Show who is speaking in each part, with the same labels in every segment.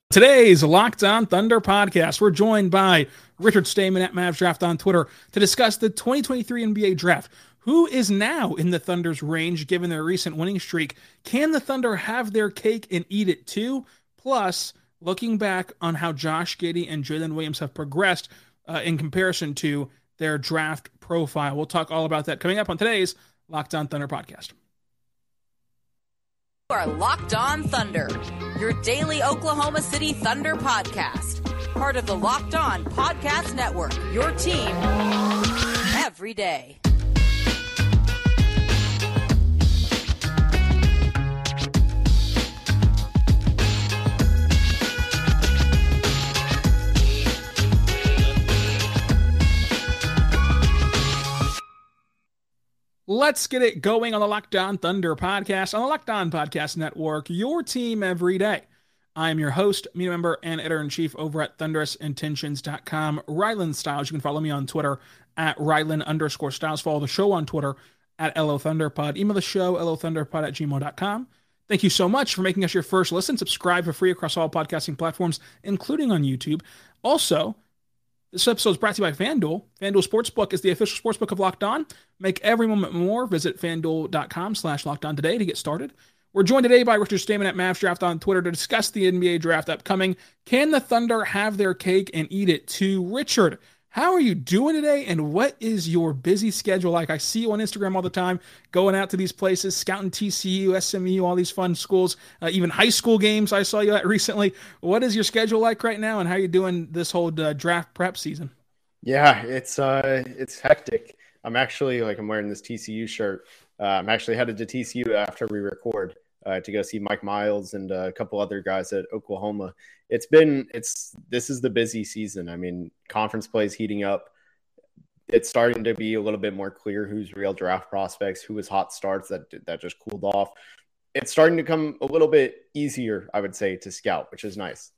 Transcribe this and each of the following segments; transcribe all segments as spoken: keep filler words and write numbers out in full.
Speaker 1: Today's Locked On Thunder podcast, we're joined by Richard Stayman at Mavs Draft on Twitter to discuss the twenty twenty-three N B A Draft. Who is now in the Thunder's range given their recent winning streak? Can the Thunder have their cake and eat it too? Plus, looking back on how Josh Giddey and Jalen Williams have progressed uh, in comparison to their draft profile. We'll talk all about that coming up on today's Locked On Thunder podcast.
Speaker 2: You are Locked On Thunder, your daily Oklahoma City Thunder podcast. Part of the Locked On Podcast Network, your team every day.
Speaker 1: Let's get it going on the Locked On Thunder podcast on the Locked On Podcast Network, your team every day. I am your host, media member, and editor-in-chief over at thunderous intentions dot com, Rylan Styles. You can follow me on Twitter at Rylan underscore Styles. Follow the show on Twitter at L O Thunderpod. Email the show, L O Thunderpod at gmail dot com. Thank you so much for making us your first listen. Subscribe for free across all podcasting platforms, including on YouTube. Also, this episode is brought to you by FanDuel. FanDuel Sportsbook is the official sportsbook of Locked On. Make every moment more. Visit FanDuel.com slash Locked On today to get started. We're joined today by Richard Stayman at Mavs Draft on Twitter to discuss the N B A Draft upcoming. Can the Thunder have their cake and eat it too? Richard, how are you doing today, and what is your busy schedule like? I see you on Instagram all the time, going out to these places, scouting T C U, S M U, all these fun schools, uh, even high school games I saw you at recently. What is your schedule like right now, and how are you doing this whole uh, draft prep season?
Speaker 3: Yeah, it's uh, it's hectic. I'm actually, like, I'm wearing this T C U shirt. Uh, I'm actually headed to T C U after we record uh, to go see Mike Miles and uh, a couple other guys at Oklahoma. It's been, it's, this is the busy season. I mean, conference play is heating up. It's starting to be a little bit more clear who's real draft prospects, who was hot starts that that just cooled off. It's starting to come a little bit easier, I would say, to scout, which is nice.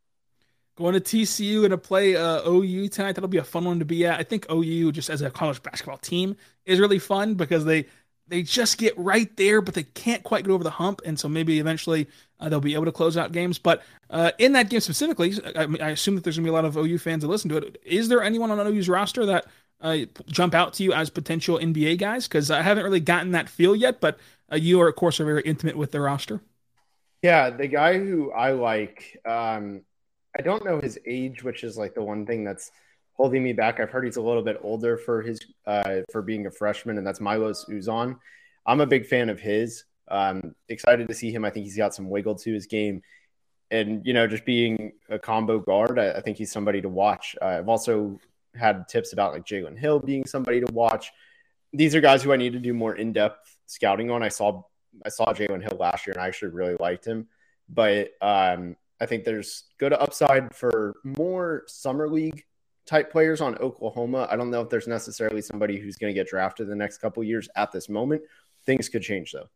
Speaker 1: Going to T C U and to play uh, O U tonight, that'll be a fun one to be at. I think O U, just as a college basketball team, is really fun because they they just get right there, but they can't quite get over the hump, and so maybe eventually uh, they'll be able to close out games. But uh, in that game specifically, I, I assume that there's going to be a lot of O U fans that listen to it. Is there anyone on O U's roster that uh, jump out to you as potential N B A guys? Because I haven't really gotten that feel yet, but uh, you, are, of course, are very intimate with their roster.
Speaker 3: Yeah, the guy who I like, um, I don't know his age, which is like the one thing that's holding me back. I've heard he's a little bit older for his uh, for being a freshman, and that's Milos Uzan. I'm a big fan of his. Um, excited to see him. I think he's got some wiggle to his game. And, you know, just being a combo guard, I, I think he's somebody to watch. Uh, I've also had tips about like Jalen Hill being somebody to watch. These are guys who I need to do more in-depth scouting on. I saw I saw Jalen Hill last year, and I actually really liked him. But um, I think there's good upside for more summer league type players on Oklahoma. I don't know if there's necessarily somebody who's going to get drafted the next couple of years at this moment. Things could change, though.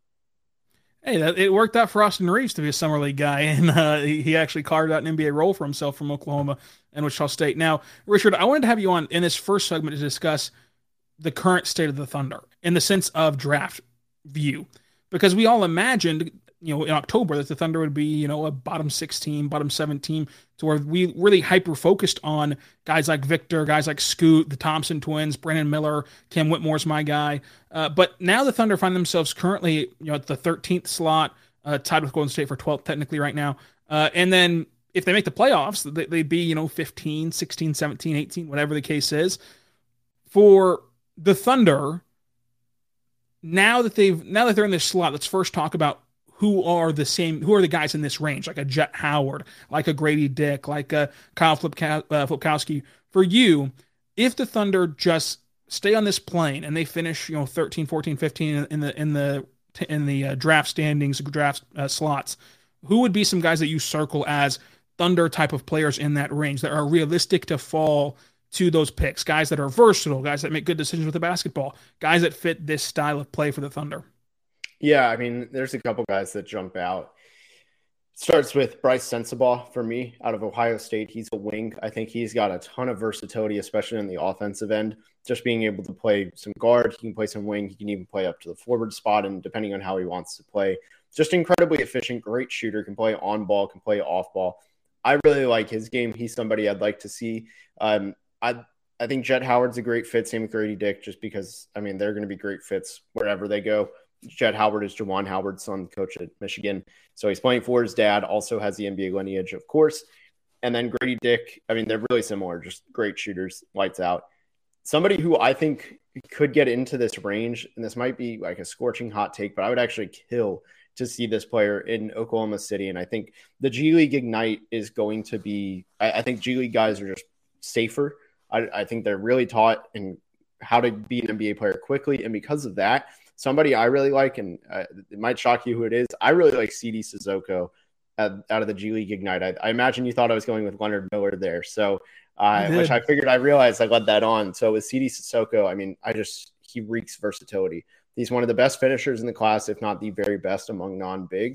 Speaker 1: Hey, that, it worked out for Austin Reeves to be a summer league guy, and uh, he, he actually carved out an N B A role for himself from Oklahoma and Wichita State. Now, Richard, I wanted to have you on in this first segment to discuss the current state of the Thunder in the sense of draft view, because we all imagined, you know, in October that the Thunder would be, you know, a bottom six team, bottom seven team, to where we really hyper-focused on guys like Victor, guys like Scoot, the Thompson twins, Brandon Miller, Cam Whitmore's my guy. Uh, but now the Thunder find themselves currently, you know, at the thirteenth slot, uh, tied with Golden State for twelfth technically right now. Uh, and then if they make the playoffs, they, they'd be, you know, fifteen, sixteen, seventeen, eighteen, whatever the case is. For the Thunder, now that they've, now that they're in this slot, let's first talk about who are the same, who are the guys in this range, like a Jet Howard, like a Grady Dick, like a Kyle Flipka, uh, Flipkowski. For you, if the Thunder just stay on this plane and they finish, you know, thirteen, fourteen, fifteen in the in the in the uh, draft standings, draft uh, slots, who would be some guys that you circle as Thunder type of players in that range that are realistic to fall to those picks? Guys that are versatile, guys that make good decisions with the basketball, guys that fit this style of play for the Thunder.
Speaker 3: Yeah, I mean, there's a couple guys that jump out. Starts with Bryce Sensabaugh for me out of Ohio State. He's a wing. I think he's got a ton of versatility, especially in the offensive end. Just being able to play some guard, he can play some wing, he can even play up to the forward spot, and depending on how he wants to play. Just incredibly efficient, great shooter, can play on ball, can play off ball. I really like his game. He's somebody I'd like to see. Um, I I think Jet Howard's a great fit. Same with Grady Dick, just because I mean they're going to be great fits wherever they go. Jet Howard is Juwan Howard's son, coach at Michigan, so he's playing for his dad. Also has the N B A lineage, of course. And then Grady Dick. I mean, they're really similar. Just great shooters, lights out. Somebody who I think could get into this range, and this might be like a scorching hot take, but I would actually kill to see this player in Oklahoma City. And I think the G League Ignite is going to be, I, I think G League guys are just safer. I, I think they're really taught in how to be an N B A player quickly. And because of that, somebody I really like, and uh, it might shock you who it is, I really like C D Sissoko uh, out of the G League Ignite. I, I imagine you thought I was going with Leonard Miller there. So, uh, which I figured I realized I let that on. So with C D Sissoko, I mean, I just, he reeks versatility. He's one of the best finishers in the class, if not the very best among non-bigs.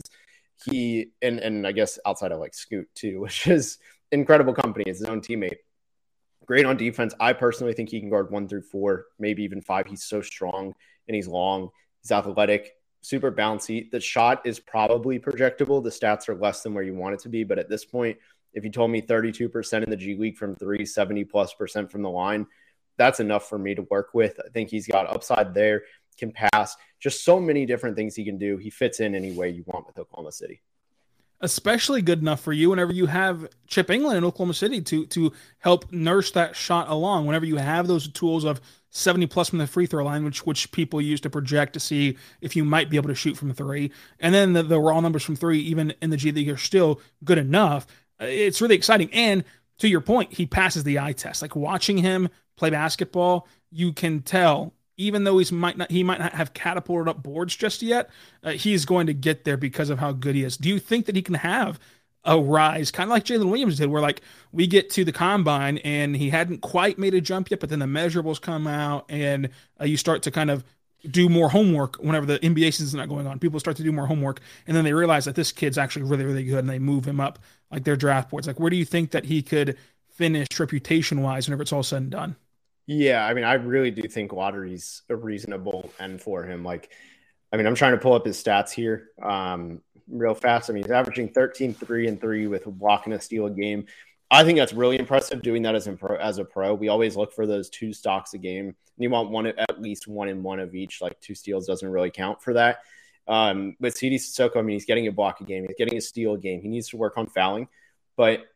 Speaker 3: He, and, and I guess outside of like Scoot too, which is incredible company. It's his own teammate. Great on defense. I personally think he can guard one through four, maybe even five. He's so strong and he's long. He's athletic, super bouncy. The shot is probably projectable. The stats are less than where you want it to be. But at this point, if you told me thirty-two percent in the G League from three, seventy plus percent from the line, that's enough for me to work with. I think he's got upside there, can pass, just so many different things he can do. He fits in any way you want with Oklahoma City.
Speaker 1: Especially good enough for you whenever you have Chip England in Oklahoma City to to help nurse that shot along. Whenever you have those tools of seventy plus from the free throw line, which which people use to project to see if you might be able to shoot from three, and then the, the raw numbers from three, even in the G League, are still good enough. It's really exciting. And to your point, he passes the eye test. Like watching him play basketball, you can tell. Even though he's might not, he might not have catapulted up boards just yet, uh, he's going to get there because of how good he is. Do you think that he can have a rise, kind of like Jalen Williams did, where like we get to the combine and he hadn't quite made a jump yet, but then the measurables come out and uh, you start to kind of do more homework whenever the N B A season is not going on. People start to do more homework, and then they realize that this kid's actually really, really good, and they move him up like their draft boards. Like, where do you think that he could finish reputation-wise whenever it's all said and done?
Speaker 3: Yeah, I mean, I really do think lottery's a reasonable end for him. Like, I mean, I'm trying to pull up his stats here um, real fast. I mean, he's averaging thirteen, three, and three with a block and a steal a game. I think that's really impressive doing that as a pro. As a pro. We always look for those two stocks a game. And you want one at least one in one of each. Like two steals doesn't really count for that. Um, with C D Sissoko, I mean, he's getting a block a game. He's getting a steal a game. He needs to work on fouling. But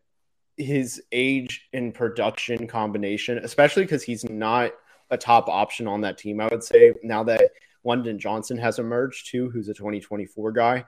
Speaker 3: his age and production combination, especially because he's not a top option on that team, I would say, now that London Johnson has emerged too, who's a twenty twenty-four guy,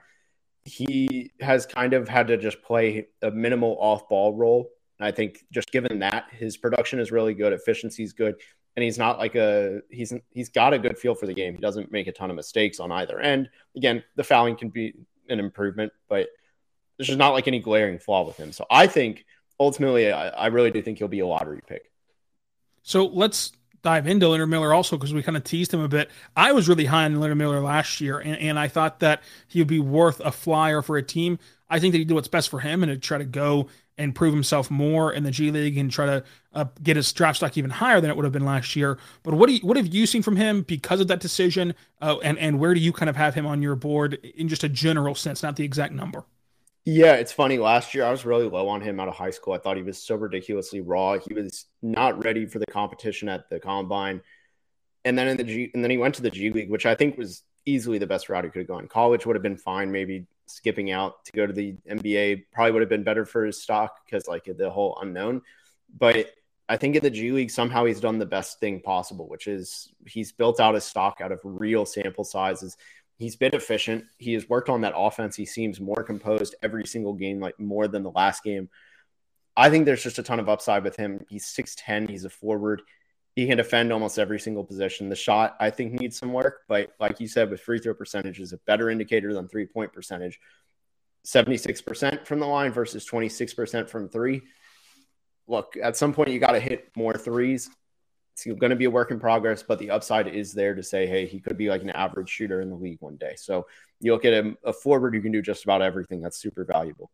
Speaker 3: he has kind of had to just play a minimal off-ball role. And I think just given that, his production is really good, efficiency is good, and he's not like a he's he's got a good feel for the game. He doesn't make a ton of mistakes on either end. Again, the fouling can be an improvement, but there's just not like any glaring flaw with him. So I think ultimately, I, I really do think he'll be a lottery pick.
Speaker 1: So let's dive into Leonard Miller also, because we kind of teased him a bit. I was really high on Leonard Miller last year, and, and I thought that he would be worth a flyer for a team. I think that he'd do what's best for him and to try to go and prove himself more in the G League and try to uh, get his draft stock even higher than it would have been last year. But what do you, what have you seen from him because of that decision, uh, and, and where do you kind of have him on your board in just a general sense, not the exact number?
Speaker 3: Yeah, it's funny. Last year, I was really low on him out of high school. I thought he was so ridiculously raw. He was not ready for the competition at the combine. And then in the G, and then he went to the G League, which I think was easily the best route he could have gone. College would have been fine, maybe skipping out to go to the N B A probably would have been better for his stock because like the whole unknown. But I think in the G League, somehow he's done the best thing possible, which is he's built out his stock out of real sample sizes. He's been efficient. He has worked on that offense. He seems more composed every single game, like more than the last game. I think there's just a ton of upside with him. He's six ten. He's a forward. He can defend almost every single position. The shot, I think, needs some work. But like you said, with free throw percentage is a better indicator than three-point percentage. seventy-six percent from the line versus twenty-six percent from three. Look, at some point you got to hit more threes. It's going to be a work in progress, but the upside is there to say, hey, he could be like an average shooter in the league one day. So you look at a, a forward who can do just about everything. That's super valuable.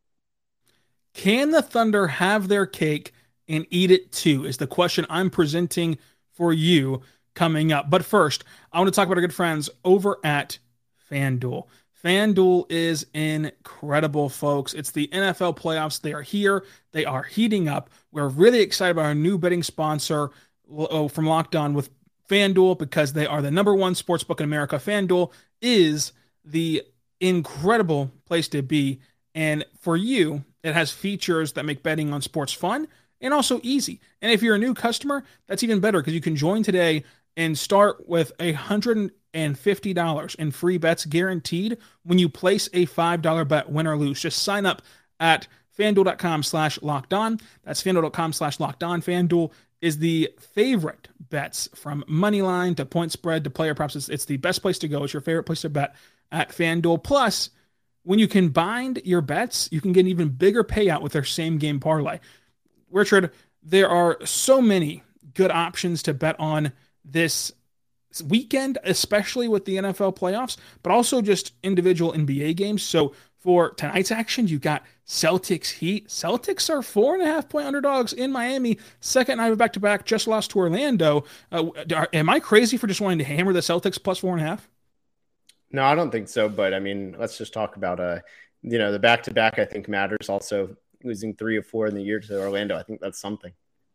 Speaker 1: Can the Thunder have their cake and eat it too, is the question I'm presenting for you coming up. But first, I want to talk about our good friends over at FanDuel. FanDuel is incredible, folks. It's the N F L playoffs. They are here. They are heating up. We're really excited about our new betting sponsor from Locked On with FanDuel because they are the number one sportsbook in America. FanDuel is the incredible place to be. And for you, it has features that make betting on sports fun and also easy. And if you're a new customer, that's even better because you can join today and start with one hundred fifty dollars in free bets guaranteed when you place a five dollar bet, win or lose. Just sign up at fanduel.com slash locked on. That's fanduel.com slash locked on. FanDuel is the favorite bets from money line to point spread to player props. It's, it's the best place to go. It's your favorite place to bet at FanDuel. Plus, when you combine your bets, you can get an even bigger payout with their same game parlay. Richard, there are so many good options to bet on this weekend, especially with the N F L playoffs, but also just individual N B A games. So for tonight's action, you got Celtics Heat. Celtics are four and a half point underdogs in Miami. Second night of back-to-back, just lost to Orlando. Uh, are, am I crazy for just wanting to hammer the Celtics plus four and a half?
Speaker 3: No, I don't think so. But I mean, let's just talk about, uh, you know, the back-to-back I think matters. Also losing three or four in the year to Orlando. I think that's something.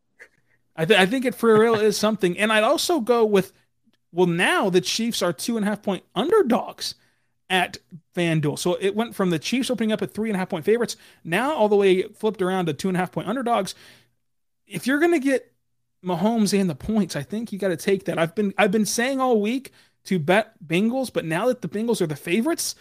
Speaker 1: I, th- I think it for real is something. And I'd also go with, well, now the Chiefs are two and a half point underdogs at FanDuel. So it went from the Chiefs opening up at three and a half point favorites, now all the way flipped around to two and a half point underdogs. If you're going to get Mahomes and the points, I think you got to take that. I've been, I've been saying all week to bet Bengals, but now that the Bengals are the favorites,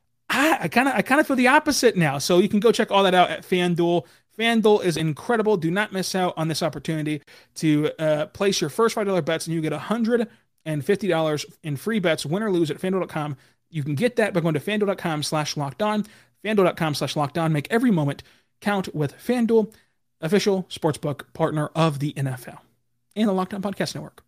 Speaker 1: I kind of, I kind of feel the opposite now. So you can go check all that out at FanDuel. FanDuel is incredible. Do not miss out on this opportunity to uh, place your first five dollar bets, and you get one hundred fifty dollars in free bets, win or lose, at FanDuel dot com. You can get that by going to FanDuel.com slash locked on. FanDuel.com slash locked on. Make every moment count with FanDuel, official sportsbook partner of the N F L and the Locked On Podcast Network.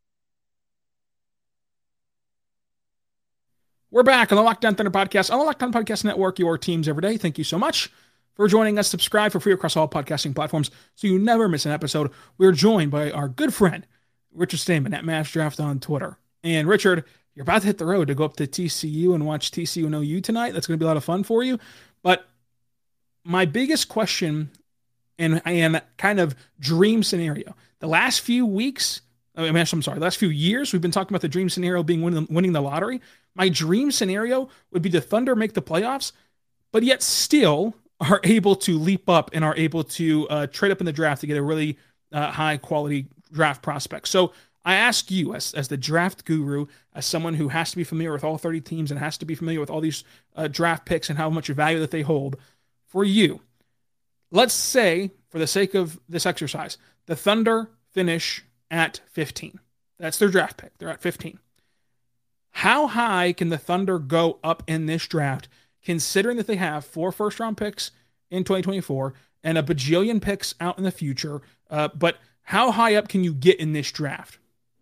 Speaker 1: We're back on the Locked On Thunder Podcast, on the Locked On Podcast Network, your teams every day. Thank you so much for joining us. Subscribe for free across all podcasting platforms so you never miss an episode. We're joined by our good friend, Richard Stayman at Mavs Draft on Twitter. And Richard, you're about to hit the road to go up to T C U and watch T C U and O U tonight. That's going to be a lot of fun for you. But my biggest question and, and kind of dream scenario, the last few weeks, I mean, I'm sorry, the last few years, we've been talking about the dream scenario being winning, winning the lottery. My dream scenario would be the Thunder make the playoffs, but yet still are able to leap up and are able to uh, trade up in the draft to get a really uh, high quality draft prospect. So I ask you, as, as the draft guru, as someone who has to be familiar with all thirty teams and has to be familiar with all these uh, draft picks and how much value that they hold, for you, let's say, for the sake of this exercise, the Thunder finish at fifteen. That's their draft pick. They're at fifteen. How high can the Thunder go up in this draft, considering that they have four first-round picks in twenty twenty-four and a bajillion picks out in the future? Uh, but how high up can you get in this draft?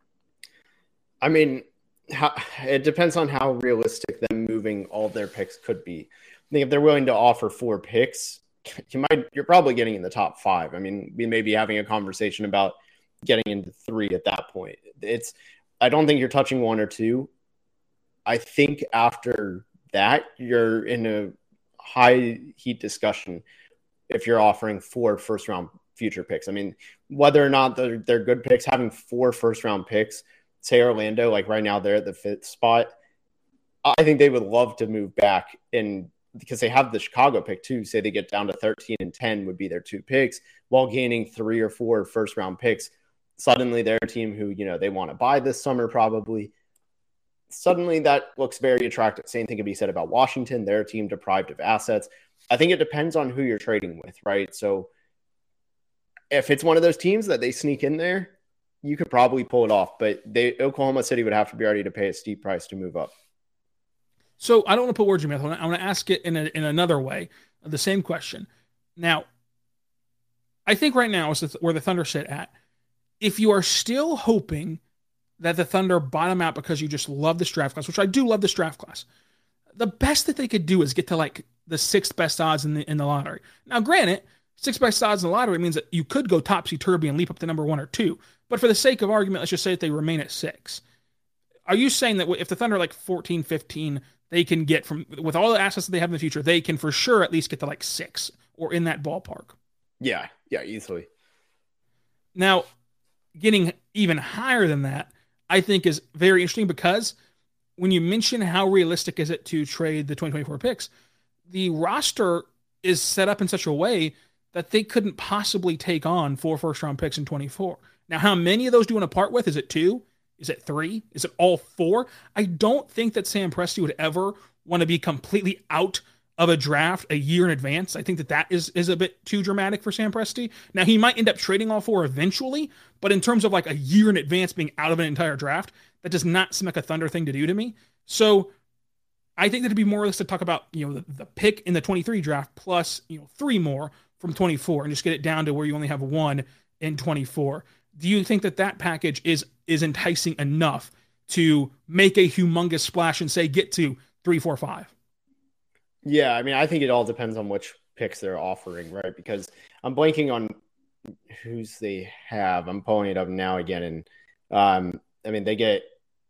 Speaker 3: I mean, how, it depends on how realistic them moving all their picks could be. I think if they're willing to offer four picks, you might, you're probably getting in the top five. I mean, we may be having a conversation about getting into three at that point. It's, I don't think you're touching one or two. I think after that, you're in a high heat discussion if you're offering four first round future picks. I mean, whether or not they're, they're good picks, having four first round picks, say Orlando, like right now they're at the fifth spot. I think they would love to move back, and because they have the Chicago pick too, say they get down to thirteen and ten would be their two picks while gaining three or four first round picks. Suddenly they're a team who, you know, they want to buy this summer probably. Suddenly that looks very attractive. Same thing can be said about Washington. They're a team deprived of assets. I think it depends on who you're trading with, right? So if it's one of those teams that they sneak in there, you could probably pull it off. But they, Oklahoma City would have to be ready to pay a steep price to move up.
Speaker 1: So I don't want to put words in your mouth. I want to ask it in, a, in another way, the same question. Now, I think right now is where the Thunder sit at. If you are still hoping that the Thunder bottom out because you just love this draft class, which I do love this draft class, the best that they could do is get to like the sixth best odds in the in the lottery. Now, granted, sixth best odds in the lottery means that you could go topsy-turvy and leap up to number one or two. But for the sake of argument, let's just say that they remain at six. Are you saying that if the Thunder are like fourteen, fifteen, they can get from with all the assets that they have in the future, they can for sure at least get to like six or in that ballpark.
Speaker 3: Yeah, yeah, easily.
Speaker 1: Now, getting even higher than that, I think is very interesting because when you mention how realistic is it to trade the twenty twenty-four picks, the roster is set up in such a way that they couldn't possibly take on four first round picks in twenty-four. Now, how many of those do you want to part with? Is it two? Is it three? Is it all four? I don't think that Sam Presti would ever want to be completely out of a draft a year in advance. I think that that is, is a bit too dramatic for Sam Presti. Now, he might end up trading all four eventually, but in terms of like a year in advance being out of an entire draft, that does not seem like a Thunder thing to do to me. So I think that it'd be more realistic to talk about, you know, the, the pick in the twenty-three draft plus, you know, three more from twenty-four and just get it down to where you only have one in twenty-four. Do you think that that package is is enticing enough to make a humongous splash and say get to three, four, five?
Speaker 3: Yeah, I mean, I think it all depends on which picks they're offering, right? Because I'm blanking on who's they have. I'm pulling it up now again, and um, I mean, they get.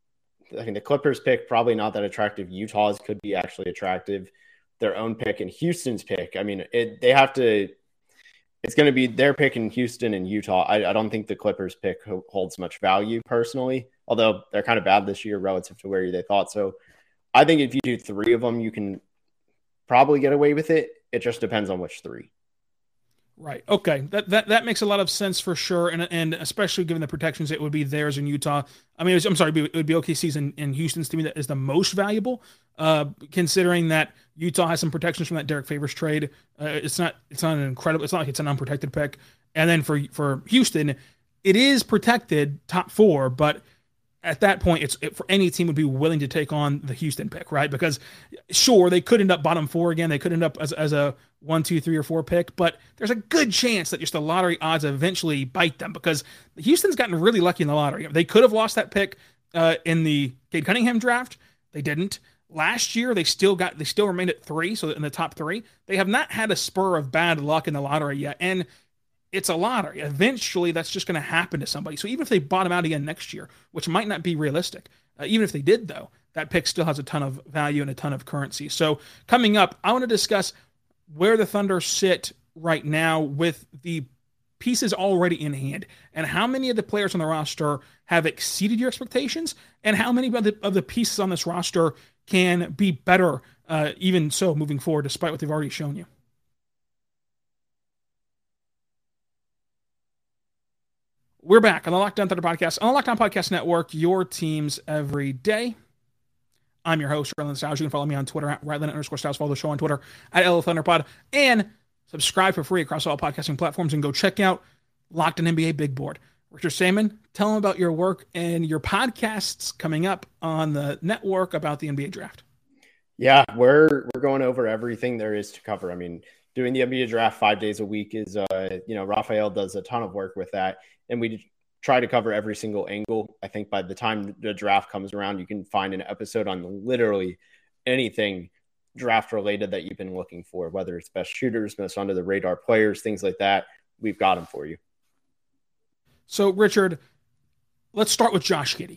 Speaker 3: I think the Clippers pick probably not that attractive. Utah's could be actually attractive. Their own pick and Houston's pick. I mean, it, they have to. It's going to be their pick in Houston and Utah. I, I don't think the Clippers pick holds much value personally, although they're kind of bad this year relative to where they thought. So I think if you do three of them, you can probably get away with it. It just depends on which three.
Speaker 1: Right. Okay. That that that makes a lot of sense for sure, and and especially given the protections, it would be theirs in Utah. I mean, it was, I'm sorry, it would be O K C's in, in Houston's to me that is the most valuable, uh, considering that Utah has some protections from that Derek Favors trade. Uh, it's not it's not an incredible. It's not like it's an unprotected pick. And then for for Houston, it is protected top four, but at that point, it's it, for any team would be willing to take on the Houston pick, right? Because sure, they could end up bottom four again. They could end up as, as a one, two, three, or four pick, but there's a good chance that just the lottery odds eventually bite them because Houston's gotten really lucky in the lottery. They could have lost that pick uh, in the Cade Cunningham draft. They didn't. Last year, they still got they still remained at three, so in the top three. They have not had a spur of bad luck in the lottery yet, and it's a lottery. Eventually, that's just going to happen to somebody. So even if they bottom out again next year, which might not be realistic, uh, even if they did, though, that pick still has a ton of value and a ton of currency. So coming up, I want to discuss where the Thunder sit right now with the pieces already in hand and how many of the players on the roster have exceeded your expectations and how many of the, of the pieces on this roster can be better, uh, even so, moving forward, despite what they've already shown you. We're back on the Locked On Thunder podcast, on the Locked On Podcast Network, your teams every day. I'm your host, Ryland Stiles. You can follow me on Twitter at Ryland underscore Stiles. Follow the show on Twitter at L Thunder Pod. And subscribe for free across all podcasting platforms and go check out Locked On N B A Big Board. Richard Saman, tell them about your work and your podcasts coming up on the network about the N B A draft.
Speaker 3: Yeah, we're we're going over everything there is to cover. I mean, doing the N B A draft five days a week is, uh, you know, Raphael does a ton of work with that. And we try to cover every single angle. I think by the time the draft comes around, you can find an episode on literally anything draft related that you've been looking for, whether it's best shooters, most under the radar players, things like that. We've got them for you.
Speaker 1: So, Richard, let's start with Josh Giddey.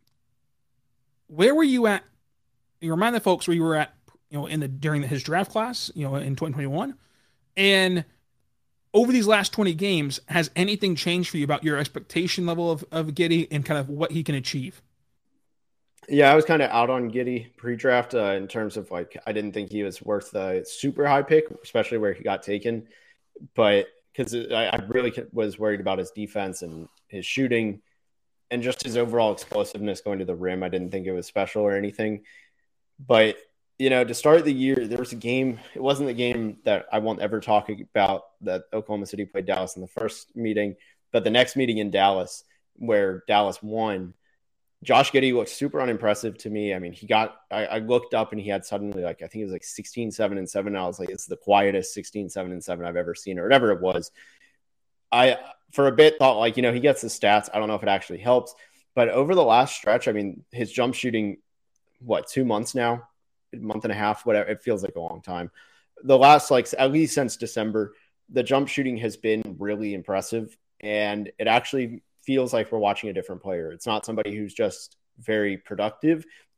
Speaker 1: Where were you at? You remind the folks where you were at, you know, in the during the, his draft class, you know, in twenty twenty-one, and over these last twenty games, has anything changed for you about your expectation level of, of Giddey and kind of what he can achieve?
Speaker 3: Yeah, I was kind of out on Giddey pre-draft uh, in terms of like, I didn't think he was worth the super high pick, especially where he got taken. But because I, I really was worried about his defense and his shooting and just his overall explosiveness going to the rim. I didn't think it was special or anything. But you know, to start the year, there was a game. It wasn't the game that I won't ever talk about that Oklahoma City played Dallas in the first meeting, but the next meeting in Dallas where Dallas won. Josh Giddey looked super unimpressive to me. I mean, he got, I, I looked up and he had suddenly like, I think it was like sixteen, seven and seven. And I was like, it's the quietest sixteen, seven and seven I've ever seen or whatever it was. I, for a bit thought like, you know, he gets the stats. I don't know if it actually helps, but over the last stretch, I mean, his jump shooting, what, two months now? month and a half, whatever. It feels like a long time. The last, like, at least since December, the jump shooting has been really impressive. And it actually feels like we're watching a different player. It's not somebody who's just very productive.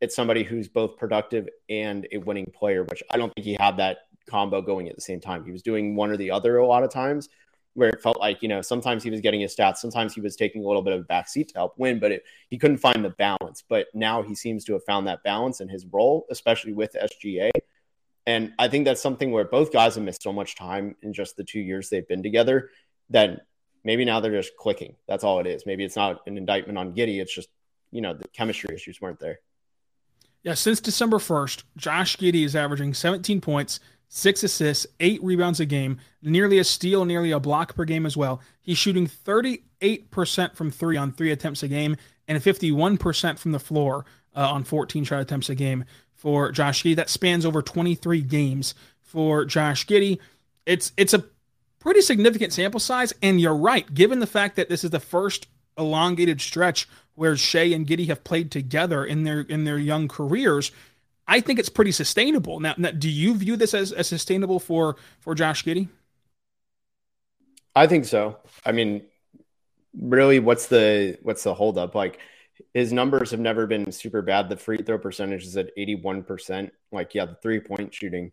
Speaker 3: it's somebody who's both productive and a winning player, which I don't think he had that combo going at the same time. He was doing one or the other a lot of times, where it felt like, you know, sometimes he was getting his stats, sometimes he was taking a little bit of a backseat to help win, but it, he couldn't find the balance. But now he seems to have found that balance in his role, especially with S G A. And I think that's something where both guys have missed so much time in just the two years they've been together that maybe now they're just clicking. That's all it is. Maybe it's not an indictment on Giddey. It's just, you know, the chemistry issues weren't there.
Speaker 1: Yeah, since December first, Josh Giddey is averaging seventeen points, six assists, eight rebounds a game, nearly a steal, nearly a block per game as well. He's shooting thirty-eight percent from three on three attempts a game and fifty-one percent from the floor uh, on fourteen shot attempts a game for Josh Giddey. That spans over twenty-three games for Josh Giddey. It's it's a pretty significant sample size, and you're right, given the fact that this is the first elongated stretch where Shea and Giddey have played together in their in their young careers. I think it's pretty sustainable. Now, now do you view this as, as sustainable for, for Josh Giddey?
Speaker 3: I think so. I mean, really, what's the what's the holdup? Like, his numbers have never been super bad. The free throw percentage is at eighty-one percent. Like, yeah, the three-point shooting.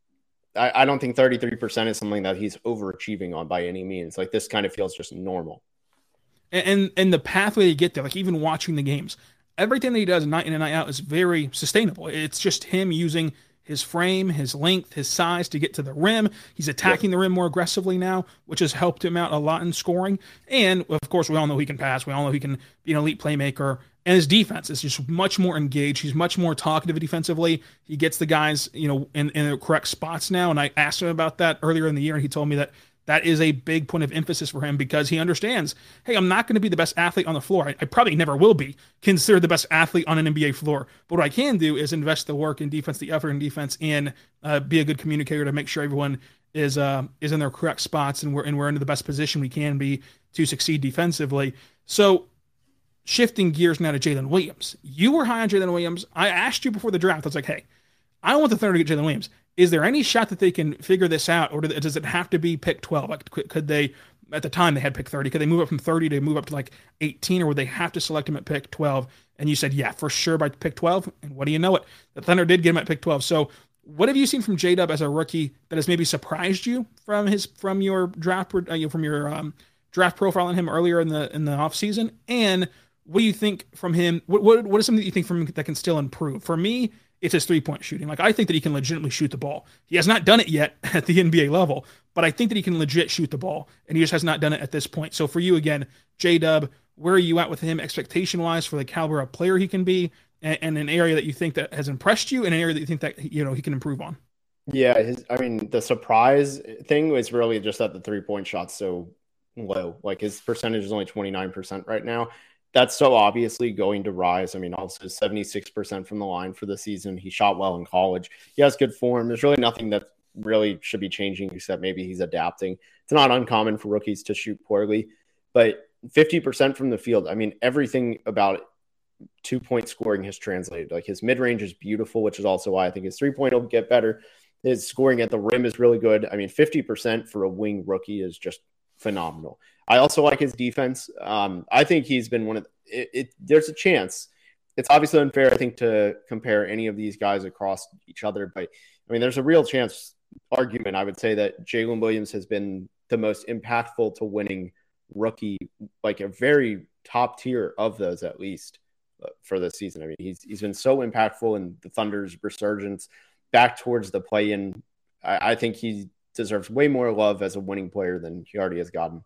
Speaker 3: I, I don't think thirty-three percent is something that he's overachieving on by any means. Like, this kind of feels just normal.
Speaker 1: And, and, and the pathway to get there, like even watching the games, everything that he does night in and night out is very sustainable. It's just him using his frame, his length, his size to get to the rim. He's attacking yep. the rim more aggressively now, which has helped him out a lot in scoring. And, of course, we all know he can pass. We all know he can be an elite playmaker. And his defense is just much more engaged. He's much more talkative defensively. He gets the guys, you know, in, in the correct spots now. And I asked him about that earlier in the year, and he told me that that is a big point of emphasis for him because he understands, hey, I'm not going to be the best athlete on the floor. I, I probably never will be considered the best athlete on an N B A floor. But what I can do is invest the work in defense, the effort in defense, and uh, be a good communicator to make sure everyone is uh, is in their correct spots and we're, and we're in the best position we can be to succeed defensively. So shifting gears now to Jalen Williams. You were high on Jalen Williams. I asked you before the draft. I was like, hey, I want the Thunder to get Jalen Williams. Is there any shot that they can figure this out, or does it have to be pick twelve? Like, could they, at the time they had pick thirty, could they move up from thirty to move up to like eighteen, or would they have to select him at pick twelve? And you said, yeah, for sure by pick twelve. And what do you know it? The Thunder did get him at pick twelve. So what have you seen from J-Dub as a rookie that has maybe surprised you from his from your draft uh, from your um, draft profile on him earlier in the in the offseason? And what do you think from him? What, what what is something that you think from him that can still improve? For me, it's his three-point shooting. Like, I think that he can legitimately shoot the ball. He has not done it yet at the N B A level, but I think that he can legit shoot the ball, and he just has not done it at this point. So for you, again, J-Dub, where are you at with him expectation-wise for the caliber of player he can be, and, and an area that you think that has impressed you, and an area that you think that, you know, he can improve on?
Speaker 3: Yeah, his, I mean, the surprise thing was really just that the three-point shot's so low. Like, his percentage is only twenty-nine percent right now. That's so obviously going to rise. I mean, also seventy-six percent from the line for the season. He shot well in college. He has good form. There's really nothing that really should be changing except maybe he's adapting. It's not uncommon for rookies to shoot poorly, but fifty percent from the field. I mean, everything about two-point scoring has translated. Like, his mid-range is beautiful, which is also why I think his three-point will get better. His scoring at the rim is really good. I mean, fifty percent for a wing rookie is just phenomenal. I also like his defense. Um, I think he's been one of it, it. There's a chance. It's obviously unfair, I think, to compare any of these guys across each other, but I mean, there's a real chance argument. I would say that Jalen Williams has been the most impactful to winning rookie, like a very top tier of those, at least uh, for this season. I mean, he's he's been so impactful in the Thunder's resurgence back towards the play-in. I, I think he deserves way more love as a winning player than he already has gotten.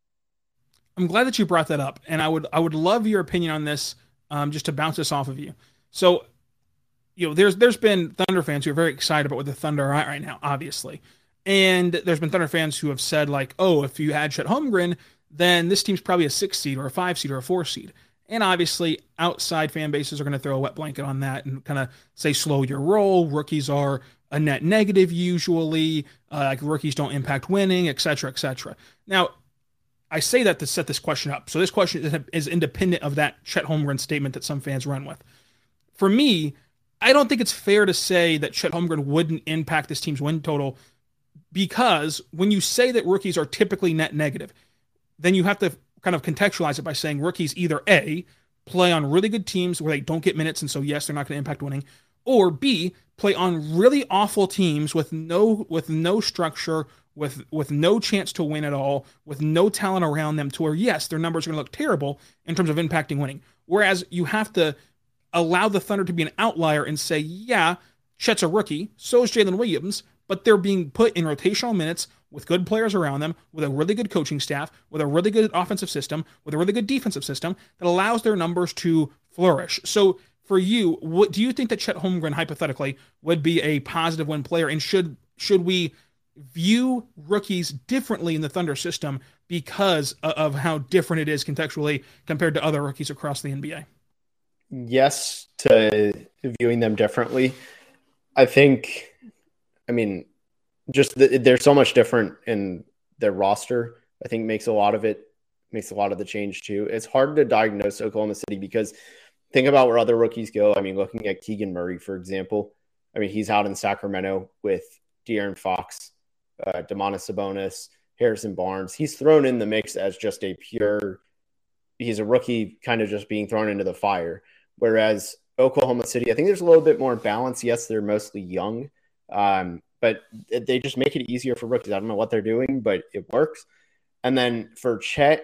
Speaker 1: I'm glad that you brought that up, and I would I would love your opinion on this, um, just to bounce this off of you. So, you know, there's there's been Thunder fans who are very excited about what the Thunder are at right now, obviously, and there's been Thunder fans who have said like, oh, if you add Chet Holmgren, then this team's probably a six seed or a five seed or a four seed. And obviously, outside fan bases are going to throw a wet blanket on that and kind of say, slow your roll. Rookies are a net negative usually. Uh, like rookies don't impact winning, et cetera, et cetera. Now, I say that to set this question up. So this question is independent of that Chet Holmgren statement that some fans run with. For me, I don't think it's fair to say that Chet Holmgren wouldn't impact this team's win total, because when you say that rookies are typically net negative, then you have to kind of contextualize it by saying rookies either A, play on really good teams where they don't get minutes, and so yes, they're not going to impact winning, or B, play on really awful teams with no with no structure, with with no chance to win at all, with no talent around them, to where yes, their numbers are going to look terrible in terms of impacting winning. Whereas you have to allow the Thunder to be an outlier and say, yeah, Chet's a rookie, so is Jalen Williams, but they're being put in rotational minutes with good players around them, with a really good coaching staff, with a really good offensive system, with a really good defensive system that allows their numbers to flourish. So for you, what do you think that Chet Holmgren hypothetically would be a positive win player, and should should we view rookies differently in the Thunder system because of how different it is contextually compared to other rookies across the N B A?
Speaker 3: Yes, to viewing them differently. I think, I mean, just the, they're so much different in their roster. I think makes a lot of it, makes a lot of the change too. It's hard to diagnose Oklahoma City because think about where other rookies go. I mean, looking at Keegan Murray, for example, I mean, he's out in Sacramento with De'Aaron Fox, uh, Domantas Sabonis, Harrison Barnes. He's thrown in the mix as just a pure, he's a rookie kind of just being thrown into the fire. Whereas Oklahoma City, I think there's a little bit more balance. Yes, they're mostly young, um, but they just make it easier for rookies. I don't know what they're doing, but it works. And then for Chet,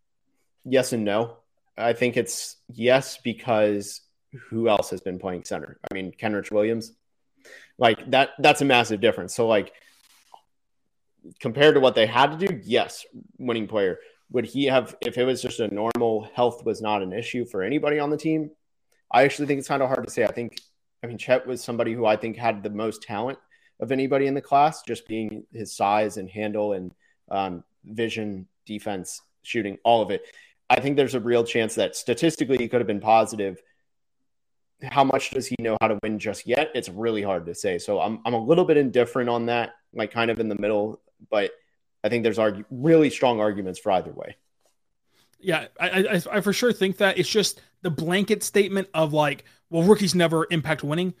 Speaker 3: yes and no. I think it's yes because who else has been playing center? I mean, Kenrich Williams. Like that, that's a massive difference. So like compared to what they had to do, yes, winning player. Would he have, if it was just a normal health was not an issue for anybody on the team? I actually think it's kind of hard to say. I think, I mean, Chet was somebody who I think had the most talent of anybody in the class, just being his size and handle and um, vision, defense, shooting, all of it. I think there's a real chance that statistically he could have been positive. How much does he know how to win just yet? It's really hard to say. So I'm I'm a little bit indifferent on that, like kind of in the middle, but I think there's argue, really strong arguments for either way.
Speaker 1: Yeah, I, I I for sure think that. It's just the blanket statement of like, well, rookies never impact winning.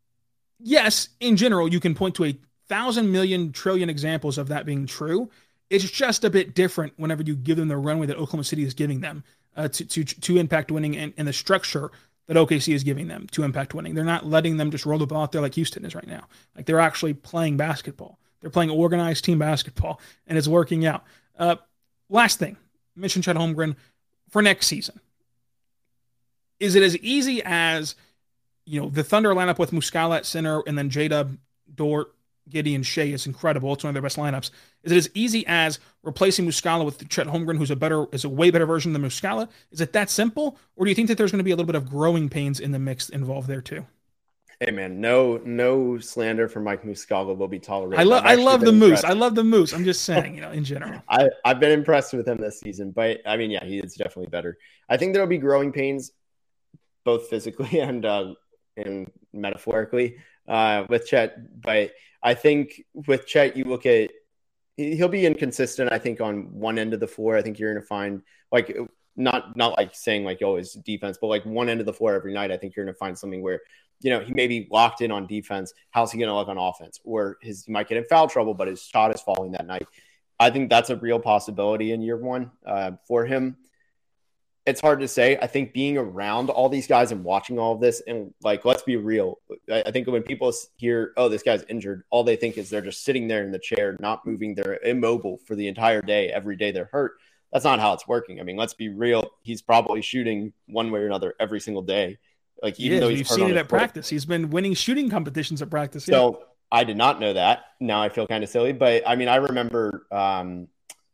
Speaker 1: Yes, in general, you can point to a thousand million trillion examples of that being true. It's just a bit different whenever you give them the runway that Oklahoma City is giving them uh, to, to to impact winning, and, and the structure that O K C is giving them to impact winning. They're not letting them just roll the ball out there like Houston is right now. Like they're actually playing basketball. They're playing organized team basketball, and it's working out. Uh, last thing, mention Chet Holmgren for next season. Is it as easy as, you know, the Thunder lineup with Muscala at center and then J-Dub, Dort, Gideon, Shea is incredible. It's one of their best lineups. Is it as easy as replacing Muscala with Chet Holmgren, who's a better, is a way better version than Muscala? Is it that simple, or do you think that there's going to be a little bit of growing pains in the mix involved there too?
Speaker 3: Hey man, no, no slander for Mike Muscala will be tolerated.
Speaker 1: I love, I love the impressed. Moose. I love the Moose. I'm just saying, you know, in general.
Speaker 3: I, I've been impressed with him this season, but I mean, yeah, he is definitely better. I think there'll be growing pains, both physically and uh, and metaphorically, uh, with Chet. But I think with Chet, you look at, he'll be inconsistent. I think on one end of the floor, I think you're going to find like not not like saying like oh his defense, but like one end of the floor every night. I think you're going to find something where, you know, he may be locked in on defense. How's he going to look on offense? Or his, he might get in foul trouble, but his shot is falling that night. I think that's a real possibility in year one uh, for him. It's hard to say. I think being around all these guys and watching all of this, and like, let's be real. I, I think when people hear, oh, this guy's injured, all they think is they're just sitting there in the chair, not moving. They're immobile for the entire day. Every day they're hurt. That's not how it's working. I mean, let's be real. He's probably shooting one way or another every single day. Like, even though he's
Speaker 1: You've seen it at practice. He's been winning shooting competitions at practice.
Speaker 3: So
Speaker 1: yeah.
Speaker 3: I did not know that. Now I feel kind of silly, but I mean, I remember, um,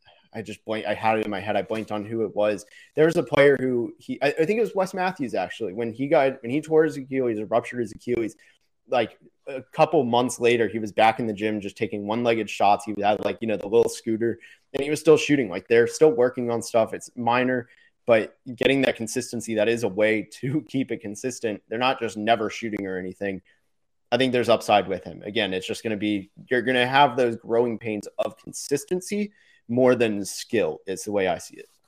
Speaker 3: I just blanked. I had it in my head. I blanked on who it was. There was a player who he, I, I think it was Wes Matthews actually, when he got, when he tore his Achilles or ruptured his Achilles, like a couple months later, he was back in the gym, just taking one-legged shots. He had like, you know, the little scooter, and he was still shooting. Like, they're still working on stuff. It's minor, but getting that consistency, that is a way to keep it consistent. They're not just never shooting or anything. I think there's upside with him. Again, it's just going to be, you're going to have those growing pains of consistency more than skill, is the way I see it.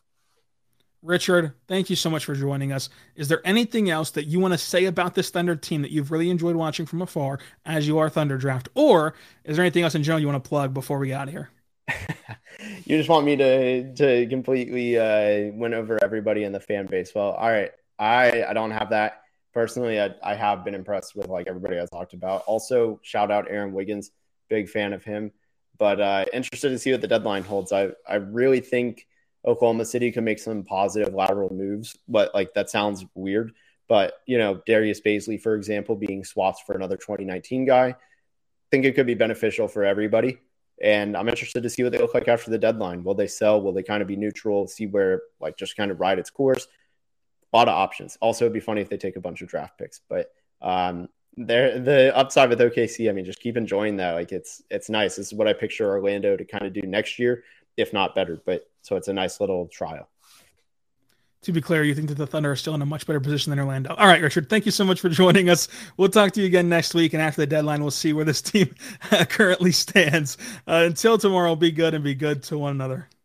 Speaker 1: Richard, thank you so much for joining us. Is there anything else that you want to say about this Thunder team that you've really enjoyed watching from afar as you are Thunder Draft? Or is there anything else in general you want to plug before we get out of here?
Speaker 3: You just want me to to completely uh, win over everybody in the fan base. Well, all right. I I don't have that personally. I, I have been impressed with like everybody I talked about. Also, shout out Aaron Wiggins, big fan of him. But uh, interested to see what the deadline holds. I I really think Oklahoma City can make some positive lateral moves. But like that sounds weird. But you know, Darius Baisley, for example, being swapped for another twenty nineteen guy, I think it could be beneficial for everybody. And I'm interested to see what they look like after the deadline. Will they sell? Will they kind of be neutral? See where, like, just kind of ride its course? A lot of options. Also, it'd be funny if they take a bunch of draft picks. But um, there, the upside with O K C, I mean, just keep enjoying that. Like, it's it's nice. This is what I picture Orlando to kind of do next year, if not better. But so it's a nice little trial.
Speaker 1: To be clear, you think that the Thunder are still in a much better position than Orlando. All right, Richard, thank you so much for joining us. We'll talk to you again next week, and after the deadline, we'll see where this team currently stands. Uh, until tomorrow, be good and be good to one another.